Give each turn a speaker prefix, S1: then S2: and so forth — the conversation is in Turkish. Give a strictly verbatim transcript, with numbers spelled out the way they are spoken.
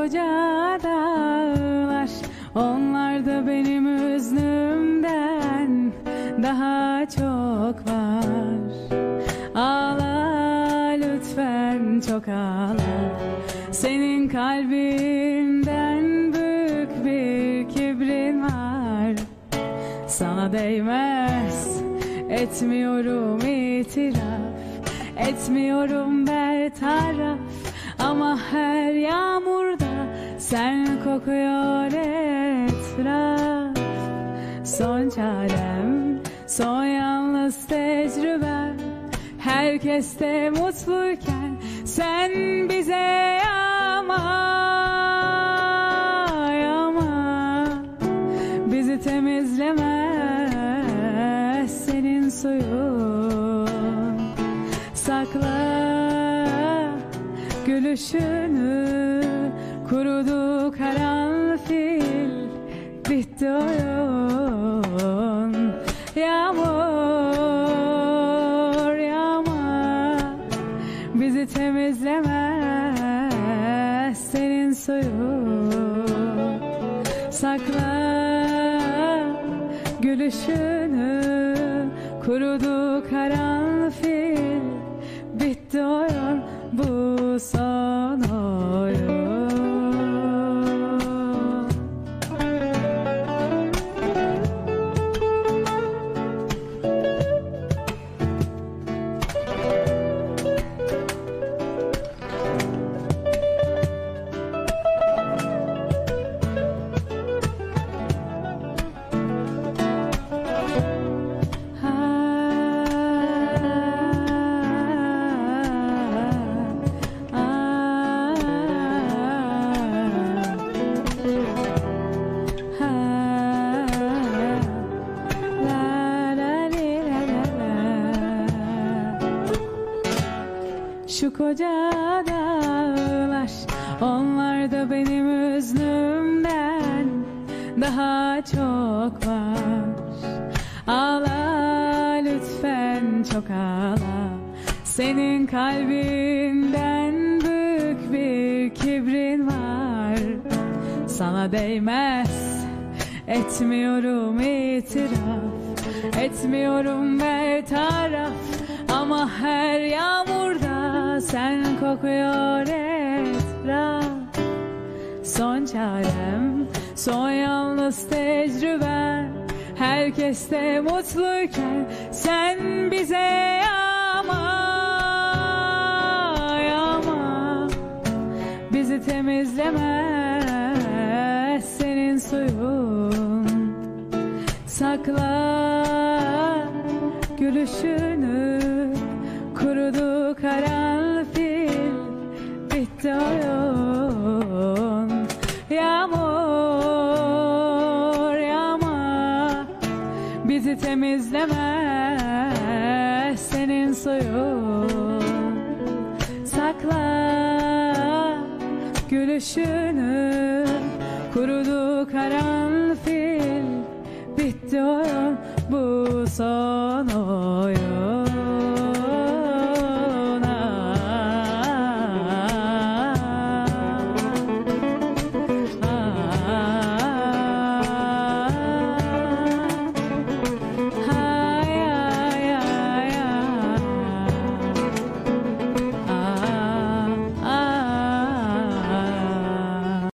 S1: koca dağlar, onlar da benim hüznümden daha çok var. Ağla lütfen, çok ağla. Senin kalbinden büyük bir kibrin var. Sana değmez, etmiyorum itiraf, etmiyorum bertaraf. Ama her yağmurda sen kokuyor etraf. Son çarem, son yalnız tecrübem, herkes de mutluyken sen bize yağma, yağma. Bizi temizlemez senin suyun. Sakla gülüşünü, kurudu karanfil, bitti oyun. Yağmur yağma, bizi temizlemez senin suyun. Sakla gülüşünü, kurudu karanfil, bitti oyun, bu son oyun. Şu koca dağlar, onlar da benim hüznümden daha çok var. Ağla lütfen, çok ağla. Senin kalbinden büyük bir kibrin var. Sana değmez, etmiyorum itiraf, etmiyorum bertaraf. Ama her yağmurda sen kokuyor etraf. Son çarem, son yalnız tecrübem, herkes de mutluyken sen bize yağma, yağma. Bizi temizlemez senin suyun. Sakla gülüşünü, kurudu karanfil, bitti oyun. Yağmur yağma, bizi temizlemez senin suyun. Sakla gülüşünü, kurudu karanfil, bitti oyun, bu son oyun.